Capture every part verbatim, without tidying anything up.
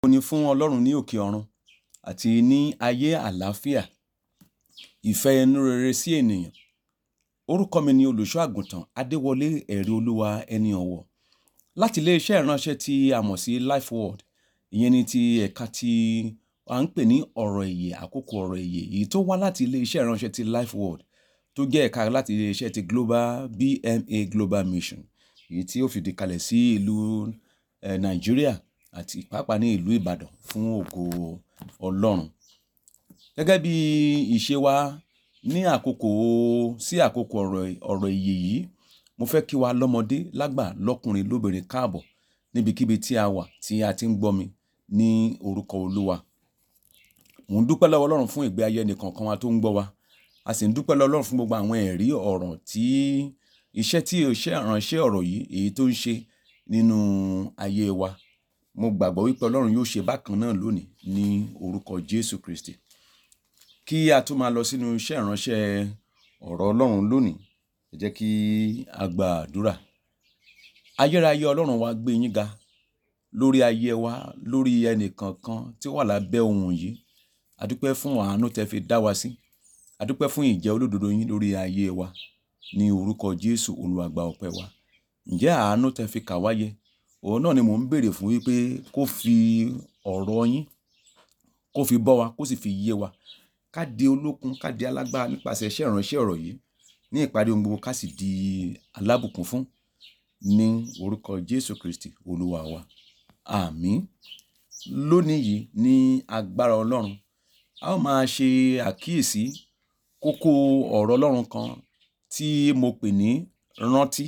Ògo ni fún Ọlọ́run ní òkè ọ̀run àti ní ayé àlàáfíà, ìfẹ́ inú rere sí ènìyàn. Orúkọ mi ni olùṣọ́ àgùntàn Adéwọlé ẹ̀rí olúwa ẹni ọ̀wọ̀. Láti ilé-iṣẹ́ ìránṣẹ́ tí a mọ̀ sí Life Word, ìyẹn ni ti ẹ̀ka tí a ń pè ní ọ̀rọ̀ ìyè, àkókò ọ̀rọ̀ ìyè, èyí tó wá láti ilé-iṣẹ́ ìránṣẹ́ ti Life Word, tó jẹ́ ẹ̀ka láti ilé-iṣẹ́ ti Global B M A Global Mission, èyí tí ó fìdí kalẹ̀ sí ìlú eh, Nàìjíríà àti pàápàá ní ìlú Ìbàdàn fún ògo Ọlọ́run. Gẹ́gẹ́ bí ìṣe wa ní àkókò sí àkókò ọ̀rọ̀ ọ̀rọ̀ ìyè yìí, mo fẹ́ kí wa lọ́mọdé lágbà lọ́kùnrin lóbìnrin káàbọ̀ níbikíbi tí a wà tí a ti ń gbọ́ mi ní orúkọ Olúwa. Mo ń dúpẹ́ lọ́wọ́ Ọlọ́run fún ìgbé ayé ẹnìkọ̀ọ̀kan wa tó ń gbọ́ wa. A sì ń dúpẹ́ lọ́wọ́ Ọlọ́run fún gbogbo àwọn ẹ̀rí ọ̀rọ̀ tí iṣẹ́ tí iṣẹ́ ìránṣẹ́ ọ̀rọ̀ yìí èyí tó ń ṣe nínú ayé wa. Mo gbàgbọ́ wípé Ọlọ́run yóò ṣe bákan náà lónìí ní orúkọ Jésù Kristi. Kí a tó máa lọ sínú iṣẹ́ ìránṣẹ́ ọ̀rọ̀ Ọlọ́run lónìí, ẹ jẹ́ kí a gba àdúrà. Ayérayé Ọlọ́run wa gbé yín ga lórí ayé wa, lórí ẹnìkankan tí ó wà lábẹ́ ohùn yìí. A dúpẹ́ fún àánú tẹ́ fi dá wa sí. A dúpẹ́ fún ìjẹ́ olódodo yín lórí ayé wa ní orúkọ Jésù Olúwa gba ọpẹ́ wa. Ǹjẹ́ àánú tẹ́ fi kà wá yẹ? Òun náà ni mò ń béèrè fún wípé kó fi ọ̀rọ̀ yín kó fi bọ́ wa, kó sì fi yé wa. Ká di olókun, ká di alágbára nípasẹ̀ iṣẹ́ ìránṣẹ́ ọ̀rọ̀ yìí. Ní ìparí ohun gbogbo ká sì di alábùkún fún ní orúkọ Jésù Kristi Olúwa wa. Àmín. Lónìí yìí ní agbára Ọlọ́run, a ó máa ṣe àkíyèsí kókó ọ̀rọ̀ Ọlọ́run kan tí mo pè ní rántí.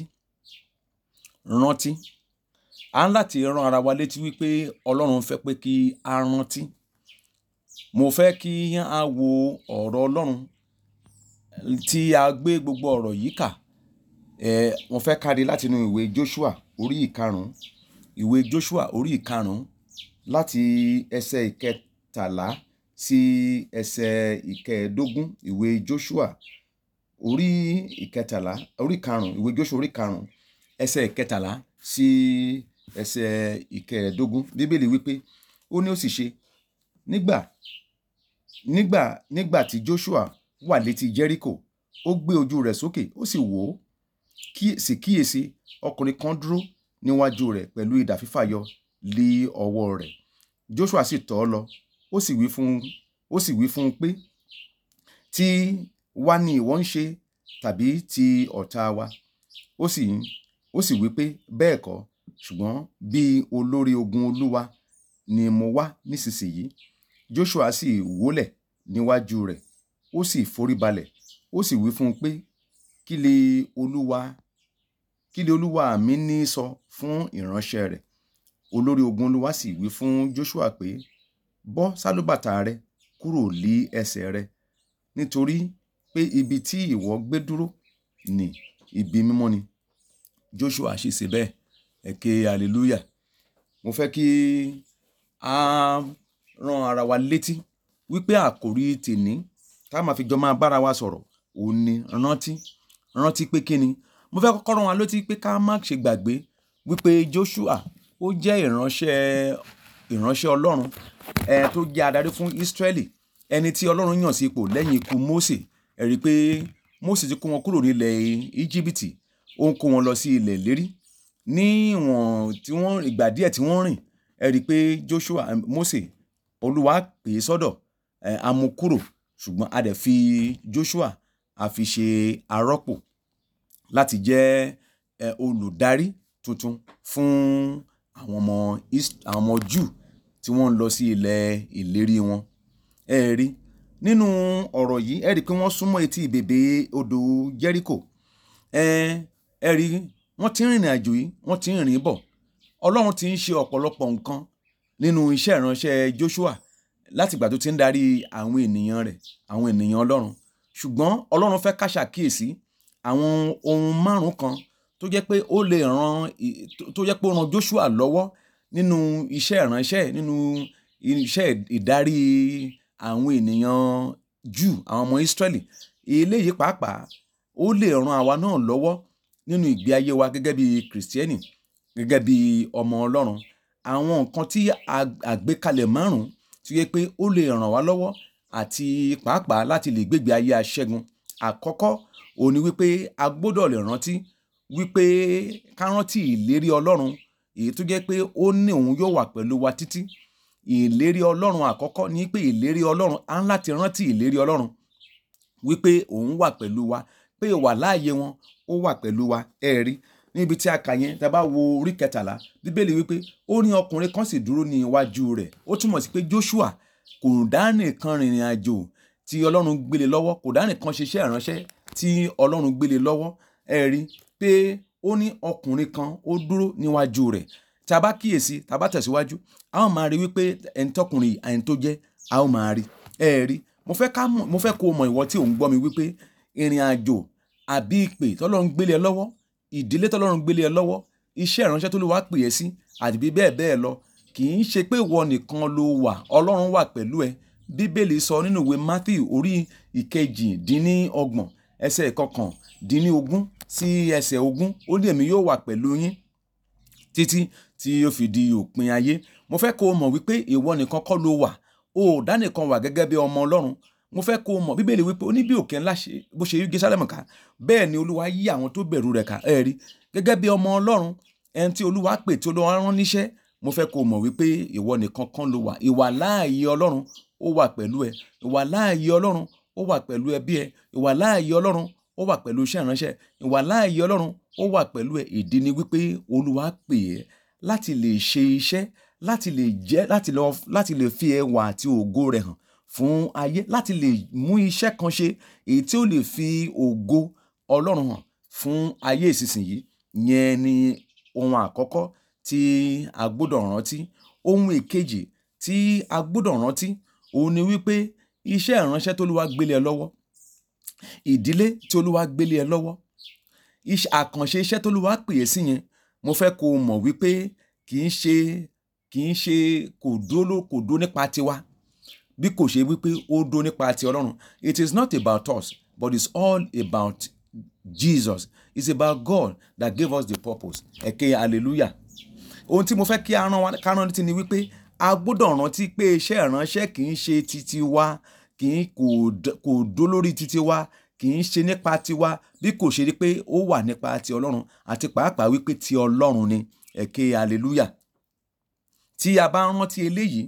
Rántí. A ń láti rán ara wa létí wípé Ọlọ́run fẹ́ pé kí a rántí. Mo fẹ́ kí a wo ọ̀rọ̀ Ọlọ́run tí a gbé gbogbo ọ̀rọ̀ yìí kà. Eh, mo fẹ́ ká rí láti inú ìwé Joshua orí ìkarùn-ún. Ìwé Joshua orí ìkarùn-ún láti ẹsẹ̀ ìkẹtàlá sí ẹsẹ̀ ìkẹẹ̀dógún. Ìwé Joshua orí ìkẹtàlá, orí ìkarùn-ún, ìwé Joshua orí ìkarùn-ún ẹsẹ̀ ìkẹtàlá sí ẹsẹ̀ ìkẹẹ̀dógún. Bíbélì wípé ó ní ó sì ṣe nígbà nígbà nígbà tí Joshua wà létí Jẹ́ríkò, ó gbé ojú rẹ̀ sókè, ó sì wò ó, kí sì kíyèsí ọkùnrin kan dúró níwájú rẹ̀ pẹ̀lú idà fífàyọ lé ọwọ́ rẹ̀. Joshua sì tọ̀ ọ́ lọ, ó sì wí fún ó sì wí fún un pé, tí wá ni ìwọ ń ṣe tàbí ti ọ̀tá wa? Ó sì ó sì wí pé, bẹ́ẹ̀ kọ́, ṣùgbọ́n bí olórí ogun Olúwa ni mo wá nísinsìnyí. Joshua sì wólẹ̀ níwájú rẹ̀, ó sì foríbalẹ̀, ó sì wí fún un pé, kí lè Olúwa kí lè Olúwa mi ní sọ fún ìránṣẹ́ rẹ̀? Olórí ogun Olúwa sì wí fún Joshua pé, bọ́ sálúbàtà rẹ kúrò lí ẹsẹ̀ rẹ, nítorí pé ibi tí ìwọ gbé dúró ní ibi mímọ́ ni. Joshua sì ṣe bẹ́ẹ̀. Ẹ ké hallelujah. Mo fẹ́ kí a rán ara wa létí wípé àkòrí tèní tá máa fi jọ máa bára wa sọ̀rọ̀ òun ni rántí. Rántí pé kíni? Mo fẹ́ kọ́kọ́ rán wa létí pé ká má ṣe gbàgbé wípé Joshua ó jẹ́ ìránṣẹ́ ìránṣẹ́ Ọlọ́run ẹ tó jẹ́ adarí fún Ísírẹ́lì, ẹni tí Ọlọ́run yàn sí ipò lẹ́yìn ikú Mósè. Ẹ rí i pé Mósè ti kó wọn kúrò nílẹ̀ Íjíbítì, ó ń kó wọn lọ sí ilẹ̀ ìlérí. Ní ìwọ̀n tí wọ́n ìgbà díẹ̀ tí wọ́n rìn, ẹ rí i pé Joshua Mósè Olúwa pè é sọ́dọ̀, ẹ a mú kúrò, ṣùgbọ́n a dẹ̀ fi Joshua a fi ṣe arọ́pò láti jẹ́ ẹ olùdarí tuntun fún àwọn ọmọ àwọn ọmọ Júù tí wọ́n ń lọ sí ilẹ̀ ìlérí wọn. Ẹ rí nínú ọ̀rọ̀ yìí, ẹ rí i pé wọ́n súnmọ́ etí bèbè odò Jẹ́ríkò. ẹ ẹ rí wọ́n ti ń rìnrìn àjò yìí, wọ́n ti ń rìn bọ̀. Ọlọ́run ti ń ṣe ọ̀pọ̀lọpọ̀ nǹkan nínú iṣẹ́ ìránṣẹ́ Joshua láti ìgbà tó ti ń darí àwọn ènìyàn rẹ̀, àwọn ènìyàn Ọlọ́run. Ṣùgbọ́n Ọlọ́run fẹ́ ká ṣàkíyèsí àwọn ohun márùn-ún kan tó jẹ́ pé ó lè ran tó jẹ́ pé ó ran Joshua lọ́wọ́ nínú iṣẹ́ ìránṣẹ́, nínú iṣẹ́ ìdarí àwọn ènìyàn Júù, àwọn ọmọ Ísírẹ́lì. Eléyìí pàápàá ó lè ran àwa náà lọ́wọ́ nínú ìgbé ayé wa gẹ́gẹ́ bí Kìrìsìtẹ́nì, gẹ́gẹ́ bí ọmọ Ọlọ́run. àwọn nǹkan tí àgbékalẹ̀ márùn-ún tí ó yẹ pé ó lè ràn wá lọ́wọ́ àti pàápàá láti lè gbégbé ayé aṣẹ́gun. Àkọ́kọ́ òun ni wípé a gbọ́dọ̀ lè rántí wípé ká rántí ìlérí Ọlọ́run èyí tó jẹ́ pé ó ní òun yóò wà pẹ̀lú wa títí. Ìlérí Ọlọ́run àkọ́kọ́ ni pé ìlérí Ọlọ́run á ń láti rántí ìlérí Ọlọ́run wípé òun wà pẹ̀lú wa, pé ìwà láàyè wọn ó wà pẹ̀lú wa. Ẹ rí níbi tí a kà yẹn, tá a bá wo orí kẹtàlá, Bíbélì wípé ó ní ọkùnrin kan sì dúró ní iwájú rẹ̀. Ó túmọ̀ sí pé Jóṣúà kò dá nìkan rìnrìn àjò tí Ọlọ́run gbélé lọ́wọ́, kò dá nìkan ṣiṣẹ́ ìránṣẹ́ tí Ọlọ́run gbélé lọ́wọ́. Ẹ rí pé ó ní ọkùnrin kan ó dúró níwájú rẹ̀. Tá a bá kíyèsí, tá a bá tẹ̀síwájú, a ó máa rí wípé ẹni tọkùnrin ẹni tó jẹ́ a ó máa rí. Ẹ rí mo fẹ́ ká mọ̀, mo fẹ́ kó o mọ̀ ìwọ tí ò ń gbọ́ mi wípé ìrìn àjò àbí ìpè tọ́lọ́run gbélé ẹ lọ́wọ́, ìdílé tọ́lọ́run gbélé ẹ lọ́wọ́, iṣẹ́ ìránṣẹ́ tó lè wá pè é sí àti bí bẹ́ẹ̀ bẹ́ẹ̀ lọ, kì í ṣe pé ìwọ nìkan ló wà, Ọlọ́run wà pẹ̀lú ẹ. Bíbélì sọ nínú ìwé Matthew orí ìkejì-dín-ní-ọgbọ̀n ẹsẹ̀ ìkọkàn-dín-ní-ogún sí ẹsẹ̀ ogún, ó ní èmi yóò wà pẹ̀lú yín títí tí yóò fi di òpin ayé. Mo fẹ́ kó o mọ̀ wípé ìwọ nìkan kọ́ ló wà, o ò dá nìkan wà gẹ́gẹ́ bí ọmọ Ọlọ́run. Mo fẹ́ kó o mọ̀, Bíbélì wípé ó ní bí òkè ńlá ṣe bó ṣe yí Jerúsálẹ́mù ká, bẹ́ẹ̀ ni Olúwa yí àwọn tó bẹ̀rù rẹ̀ ká. Ẹ rí gẹ́gẹ́ bí ọmọ Ọlọ́run, ẹni tí Olúwa pè, tí Olúwa rán níṣẹ́, mo fẹ́ kó o mọ̀ wípé ìwọ nìkan kan ló wà. Ìwà láàyè Ọlọ́run ó wà pẹ̀lú ẹ. Ìwà láàyè Ọlọ́run ó wà pẹ̀lú ẹbí ẹ. Ìwà láàyè Ọlọ́run ó wà pẹ̀lú iṣẹ́ ìránṣẹ́. Ìwà láàyè Ọlọ́run ó wà pẹ̀lú ẹ. Ìdí ni wípé Olúwa pè ẹ́ láti lè ṣe iṣẹ́, láti lè jẹ́, láti lọ, láti lè fi ẹwà àti ògo rẹ̀ hàn fún ayé, láti lè mú iṣẹ́ kan ṣe èyí tí ó lè fi ògo Ọlọ́run hàn fún ayé ìsinsìnyí. Yẹn ni ohun àkọ́kọ́ tí a gbọ́dọ̀ rántí. Ohun èkejì tí a gbọ́dọ̀ rántí òun ni wípé iṣẹ́ ìránṣẹ́ tó Olúwa gbélé ẹ lọ́wọ́, ìdílé tí Olúwa gbélé ẹ lọ́wọ́, àkànṣe iṣẹ́ tó Olúwa pè é sí yẹn, mo fẹ́ kó o mọ̀ wípé kì í ṣe kì í ṣe kò dó kò dó nípa tiwa, bí kò ṣe wípé ó dó nípa ti Ọlọ́run. It is not about us, but it's all about Jesus. It's about God that gave us the purpose. Ẹ̀kẹ́ hallelujah. Ohun tí mo fẹ́ kí a rán wa ká rán létí ni wípé a gbọ́dọ̀ rántí pé iṣẹ́ ìránṣẹ́ kì í ṣe titi wa, kì í kò dó lórí titi wa, kì í ṣe nípa tiwa, bí kò ṣe rí pé ó wà nípa ti Ọlọ́run, àti pàápàá wípé ti Ọlọ́run ni. Ẹ̀kẹ́ hallelujah. Tí a bá rántí eléyìí,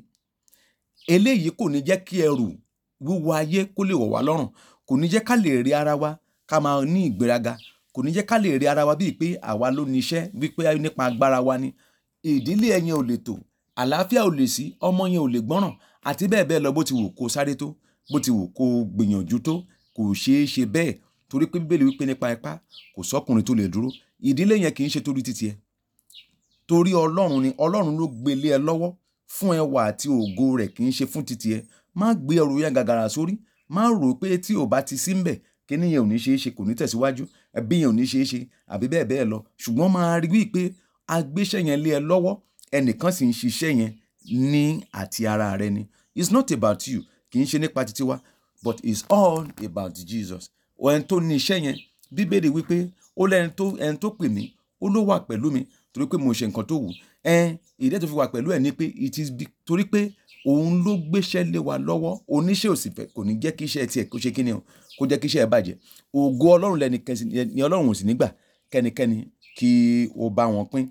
eléyìí kò ní jẹ́ kí ẹrù wíwo ayé kó lè wọ̀ wá lọ́rùn, kò ní jẹ́ ká lè rí ara wa ká máa ní ìgbéraga, kò ní jẹ́ ká lè rí ara wa bíi pé àwa ló ní iṣẹ́, wípé nípa agbára wa ni. Ìdílé ẹ̀yin ò lè tò, àlàáfíà ò lè sí, ọmọ yẹn ò lè gbọ́ràn, àti bẹ́ẹ̀ bẹ́ẹ̀ lọ. Bó ti wù kó sáré tó, bó ti wù kó gbìyànjú tó, kò ṣeé ṣe bẹ́ẹ̀, torí pé Bíbélì wípé nípa ipá kò sọ́kùnrin tó lè dúró. Ìdílé yẹn kì í ṣe torí titi ẹ, torí Ọlọ́run ni. Ọlọ́run ló gbélé ẹ lọ́wọ́ fún ẹwà àti ògo rẹ̀, kì í ṣe fún titi ẹ. Má gbé ẹrù yẹn gàgàrà sórí, má rò pé tí ò bá ti sí ńbẹ̀ kíní yẹn ò ní ṣeé ṣe, kò ní tẹ̀síwájú, ẹbí yẹn ò ní ṣeé ṣe, àbí bẹ́ẹ̀ bẹ́ẹ̀ lọ. Ṣùgbọ́n máa rí wípé a gbéṣẹ́ yẹn lé ẹ lọ́wọ́, ẹnìkan sì ń ṣiṣẹ́ yẹn ní àti ara rẹ ni. It's not about you, kì í ṣe nípa titi wa, but it's all about Jesus. Ẹni tó ní iṣẹ́ yẹn, Bíbélì wípé ó lẹ́ni tó ẹni tó pè mí, ó ló wà pẹ̀lú mi torí pé mo ṣe nǹkan tó wù. Ẹn ìdí tó fi wà pẹ̀lú ẹ̀ ni pé it is be, torí pé òun ló gbéṣẹ́ lé wa lọ́wọ́. Oníṣẹ́ ò sì fẹ́, kò ní jẹ́ kí iṣẹ́ tiẹ̀ kó ṣe kíni o, kó jẹ́ kí iṣẹ́ ẹ bàjẹ́. Ògo Ọlọ́run lẹ́nikẹ́ni ni Ọlọ́run ò sì nígbà kẹ́nikẹ́ni kí ó bá wọn pín.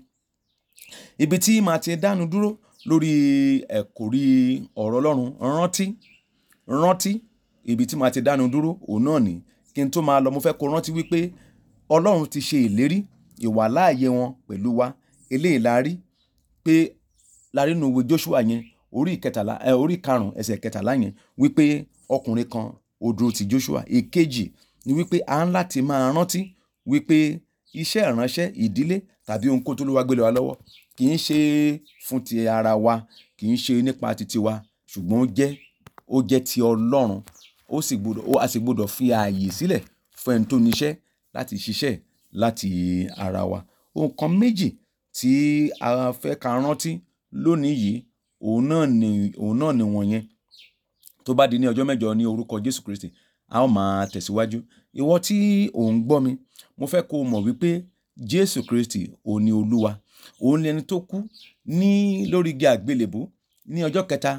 Ibi tí màá ti dánu dúró lórí ẹ̀kọ́rí ọ̀rọ̀ Ọlọ́run, rántí rántí ibi tí màá ti dánu dúró òun náà ni. Kí n tó máa lọ, mo fẹ́ kó rántí wípé Ọlọ́run ti ṣe ìlérí ìwà láàyè wọn pẹ̀lú wa. Eléyìí la rí pé la rí nínú ìwé Jóṣúà yẹn orí ìkẹtàlá ẹ orí karùn-ún ẹsẹ̀ kẹtàlá yẹn, wípé ọkùnrin kan ó dúró ti Jóṣúà. Èkejì ni wípé a ń láti máa rántí wípé iṣẹ́ ìránṣẹ́, ìdílé tàbí ohunkóhun tó Olúwa gbélé wa lọ́wọ́ kì í ṣe fún ti ara wa, kì í ṣe nípa titi wa, ṣùgbọ́n ó jẹ́ ó jẹ́ ti Ọlọ́run. Ó sì gbọ́dọ̀ ó a sì gbọ́dọ̀ fi ààyè sílẹ̀ fún ẹni tó níṣẹ́ láti ṣiṣẹ́ láti ara wa. Ohun kan méjì tí a fẹ́ ká rántí lónìí yìí, òun náà ni òun náà ni wọ̀nyẹn. Tó bá di ní ọjọ́ mẹ́jọ ní orúkọ Jésù Kristi, a ó máa tẹ̀síwájú. Ìwọ tí ò ń gbọ́ mi, mo fẹ́ kó o mọ̀ wípé Jésù Kristi òun ni Olúwa, òun ni ẹni tó kú ní lórí igi àgbélébùú ní ọjọ́ kẹta,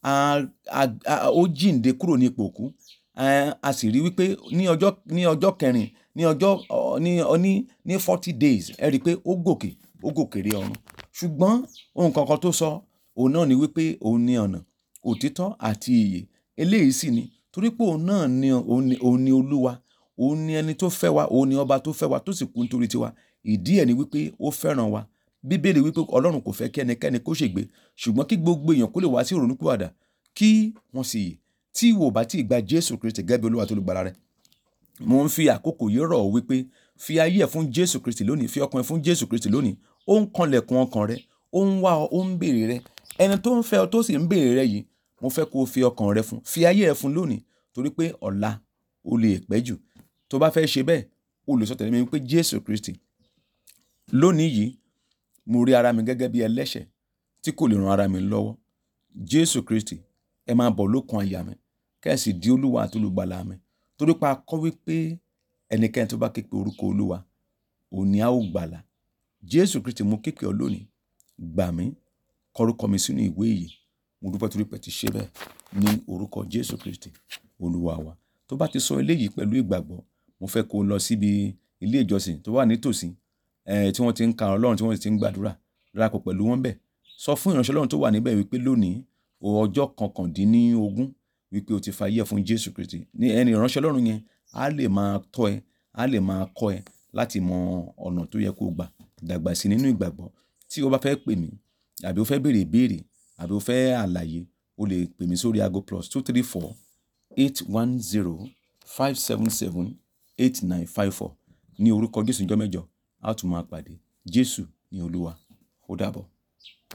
ó jíǹde kúrò ní ipò òkú, a sì rí wípé ní ọjọ́ ní ọjọ́ kẹrin ní ọjọ́ ní ní ní forty days ẹ rí i pé ó gòkè ó gòkè rí ọ̀run. Ṣùgbọ́n ohun kankan tó sọ òun náà ni wípé òun ni ọ̀nà, òtítọ́ àti ìyè. Eléyìí sì ni torí pé òun náà ni òun ni òun ni Olúwa, òun ni ẹni tó fẹ́ wa, òun ni ọba tó fẹ́ wa tó sì kú nítorí tiwa. Ìdí ẹ̀ ni wípé ó fẹ́ràn wa. Bíbélì wípé Ọlọ́run kò fẹ́ kí ẹnikẹ́ni kó ṣègbé, ṣùgbọ́n kí gbogbo èèyàn kó lè wá sí ìrònúpìwàdà kí wọ́n sì yè. Tí ìwọ bá tí ì gba Jésù Kristi gẹ́gẹ́ bí Olúwa àti olùgbàlà rẹ, mo ń fi àkókò yìí rọ̀ ọ́ wípé fi ayé ẹ̀ fún Jésù Kristi lónìí, fi ọkàn ẹ̀ fún Jésù Kristi lónìí. Ó ń kanlẹ̀kùn ọkàn rẹ, ó ń wá ọ, ó ń béèrè rẹ. Ẹni tó ń fẹ́ ọ tó sì ń béèrè rẹ yìí, mo fẹ́ kó o fi ọkàn rẹ fún, fi ayé ẹ̀ fún lónìí, torí pé ọ̀la ó lè pẹ́ jù. Tó bá fẹ́ ṣe bẹ́ẹ̀, o lè sọ tẹ̀lé mi wípé Jésù Kristi, lónìí yìí mo rí ara mi gẹ́gẹ́ bí ẹlẹ́ṣẹ̀ tí kò lè ran ara mi lọ́wọ́. Jésù Kristi, ẹ máa bọ̀ lókun àyà mi, kẹ́ ẹ sì di Olúwa àti olùgbàlà mi. Torí pé a kọ́ wípé ẹnikẹ́ni tó bá ké pe orúkọ Olúwa, òun ni a ó gbàlà. Jésù Kristi, mo ké pe ọ lónìí, gbà mí, kọ orúkọ mi sínú ìwé ìyè. Mo dúpẹ́ torí pé ti ṣe bẹ́ẹ̀ ní orúkọ Jésù Kristi, Olúwa wa. Tó bá ti sọ eléyìí pẹ̀lú ìgbàgbọ́, mo fẹ́ kó o lọ síbi ilé ìjọsìn tó wà nítòsí, eh, tí wọ́n ti ń ka Ọlọ́run, tí wọ́n ti ń gbàdúrà, darapọ̀ pẹ̀lú wọn bẹ́ẹ̀. Sọ fún ìránṣẹ́ Ọlọ́run tó wà níbẹ̀ wípé lónìí ọjọ́ kọkàndínlógún wípé o ti fa ayé ẹ̀ fún Jésù Kristi. Ní ẹni ìránṣẹ́ Ọlọ́run yẹn á lè máa tọ́ ẹ, á lè máa kọ́ ẹ láti mọ ọ̀nà tó yẹ kó gbà dàgbà sí nínú ìgbàgbọ́. Tí o bá fẹ́ pè mí, àbí o fẹ́ béèrè ìbéèrè, àbí o fẹ́ àlàyé, o lè pè mí sórí aago plus two three four eight one zero five seven seven eight nine five four. Ní orúkọ Jésù, ọjọ́ mẹ́jọ a ó tún máa pàdé. Jésù ni Olúwa. Ó dàbọ̀.